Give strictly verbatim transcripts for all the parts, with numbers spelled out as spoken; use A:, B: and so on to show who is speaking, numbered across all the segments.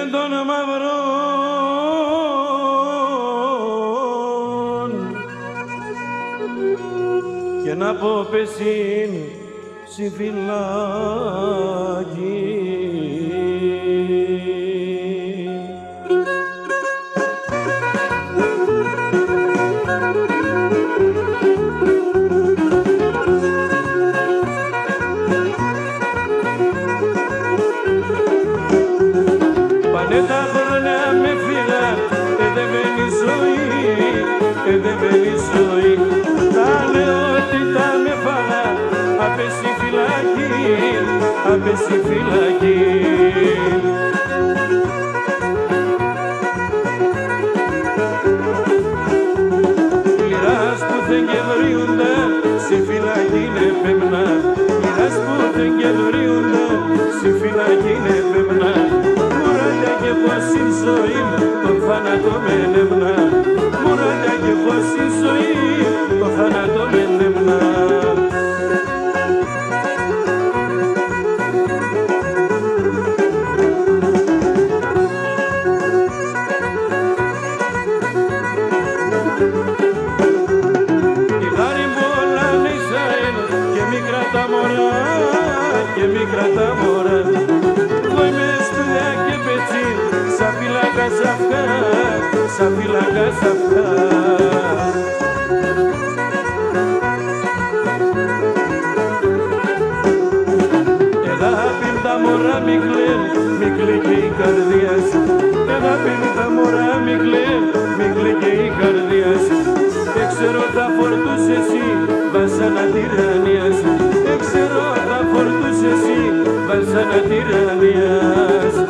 A: Μηδέν των μαυρών και να πω πεσίν στη φυλάκη. Πάνε τα χρόνια με φύγα, εδεμένη ζωή, εδεμένη ζωή. Τα λέω ότι τα με φάγα, απέσει φυλακή, απέσει φυλακή. Λυράς που δεν κεβρίουντα, στη φυλακή είναι πέμνα. Λυράς που δεν κεβρίουντα, στη φυλακή είναι πέμνα. Και πως η ζωή το θάνατο με νευνά. Μωράκια και πως η ζωή το θάνατο με νευνά. Η χάρη πολλά είναι Ισραήλ και μικρά τα μωρά, και μικρά τα μωρά. Σαν φυλάκα σ' αυτά, σαν φυλάκα σ' αυτά. Αγάπη τα μωρά μη κλαίν, μη κλαίγε η καρδιά σου. Αγάπη τα μωρά μη κλαίν, μη κλαίγε η καρδιά σου. Έξερω τα φορτούς εσύ, βασάνα τυραννία σου. Έξερω τα φορτούς εσύ, βασάνα τυραννία σου.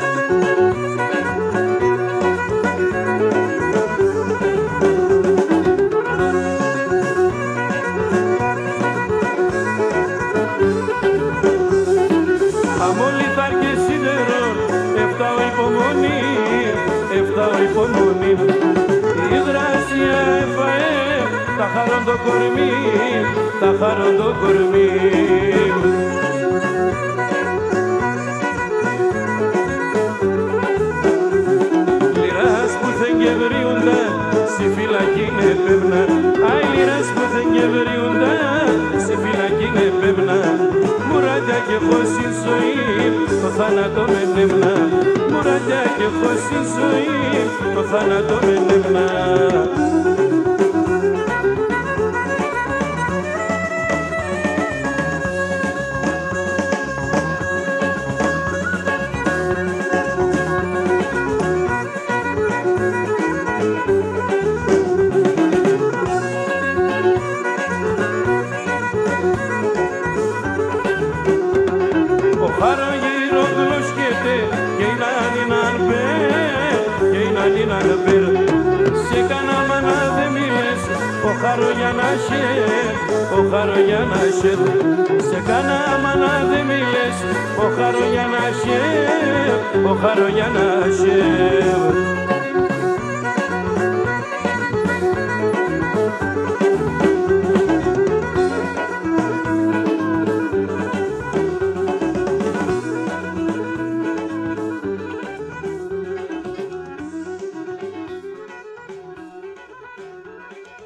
A: Αμόλυθαρ και σίδερο, εφτάω υπομονή, εφτάω υπομονή. Η δράσια εφαέ, τα χαρών το κορμί, τα χαρών το κορμί. Λυράς που δεν κεβρίουντα, στη φυλακή είναι πέμνα. Αι λυράς που δεν κεβρίουντα, στη φυλακή είναι πέμνα. Μουράτια και φως η ζωή, το θάνατο με νευνά. Μουράτια και φως η ζωή, το θάνατο με νευνά. Χάρο γύρω γλωσκέται και η νάνη να μπέρ, και η νάνη να μπέρ. Σε κάνα μάνα δε μίλες, ο χάρο για να σέρ, ο χάρο για να σέρ. Σε κάνα μάνα δε μίλες, ο χάρο για να σέρ, ο χάρο για να σέρ.